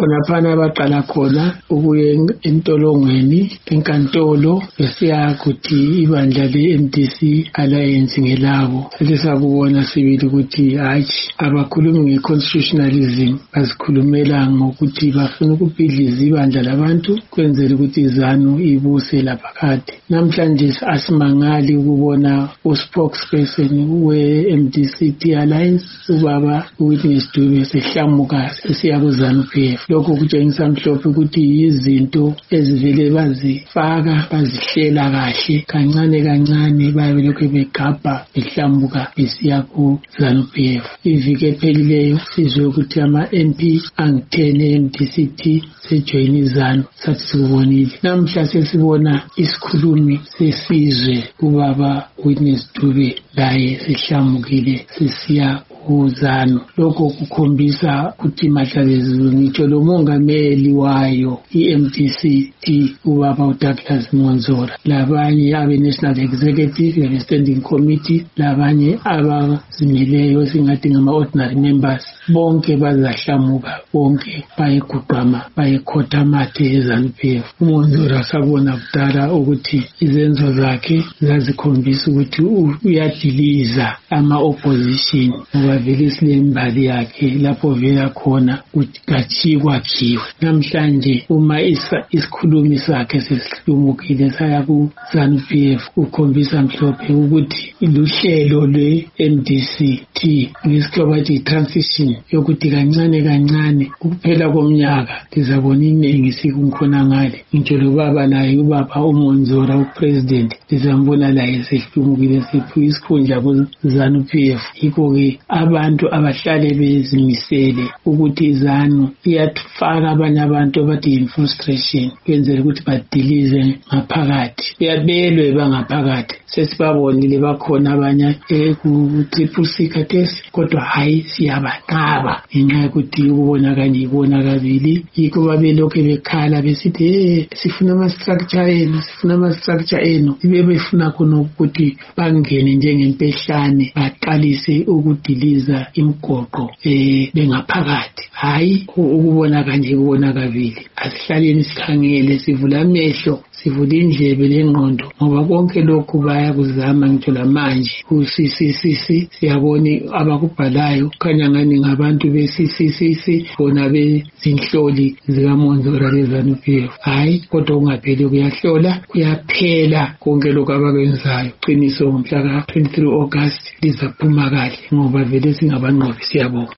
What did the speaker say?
khona baqala khona ukuye entolongweni enkantolo besiya kuthi ibandla le-MDC Alliance ngelabo sesakubona sibili ukuthi hayi abakhulumi ngeconstitutionalism bazikhulumela ngokuthi bafuna ukubhidliza ibandla labantu kwenzela ukuthi izanu ibuse lapha kade. Namhlanje asimangali ukubona uspokesperson we-MDC Alliance ubaba uWitness Dube sehlamuka sesiya kuzanu PF. Lokho kutshengisa mhlophe ukuthi izinto ezivele bazifaka bazihlela kahle kancane babe lokho begabha behlambuka besiya kuzanu PF. Iviki ephelileyo sizwe ukuthi ama-MP angi-10 e-MDC sejoyina izanu sathi sikubonile. Namhla sesibona isikhulumi sesizwe ubaba Witness Dube laye sehlamukile sesiya kuzanu. Lokho kukhombisa ukuthi mahlabezulu ngitsho lo mongameli wayo i-MDC ubaba uDouglas Monzora labanye abe-National Executive abe-Standing Committee labanye abazimeleyo singathi ngama-ordinary members bonke bazahlamuka bonke bayeguqama bayekhothamathe eZANU-PF. uMonzora sabona kudala ukuthi izenzo zakhe zazikhombisa ukuthi uyadiliza ama-opposition ngoba vele silembali yakhe lapho vela khona ukuthi kachikwakhiwe. Namhlanje uma isikhulumi sakhe sesihlumukile saya ku-ZANU-PF ukhombisa mhlophe ukuthi luhlelo lwe-MDC ngesikhathi bathi transition yokuthi kancane ukuphela komnyaka lizabona iningi sikunkhona ngale. Ngitsho lo baba naye ubaba uMonzora upresident lizambona laye sehlumukile sephiwe isikhundla ku-ZANU-PF. Yikho-ke abantu abahlale bezimisele ukuthi izanu iyafaka abanye abantu abathi infiltration kwenzela ukuthi badilize ngaphakathi uyabelwe bangaphakathi. Sesibabonile bakhona abanye ku-CCC khathesi kodwa hayi siyabanqaba ngenxa yokuthi ukubona kabili. Yikho babelokhu bekhala besithi sifuna ama-structure enu befuna khona ukuthi bangene njengempehlane baqalise ukudiliza imgoqo bengaphakathi. Hayi ukubona kabili. Asihlaleni sikhangele sivula amehlo sivula indlebe lengqondo ngoba konke lokhu bayakuzama ngitsho lamanje ku-CCC siyabona abakubhalayo kukhanya ngani ngabantu be-CCC bona bezinhloli zikaMonzora leZANU-PF. Hayi kodwa ungapheli kuyahlola kuyaphela konke lokhu abakwenzayo. Qiniso ngomhla ka-23 August lizaphuma kahle ngoba vele singabanqobi. Siyabonga.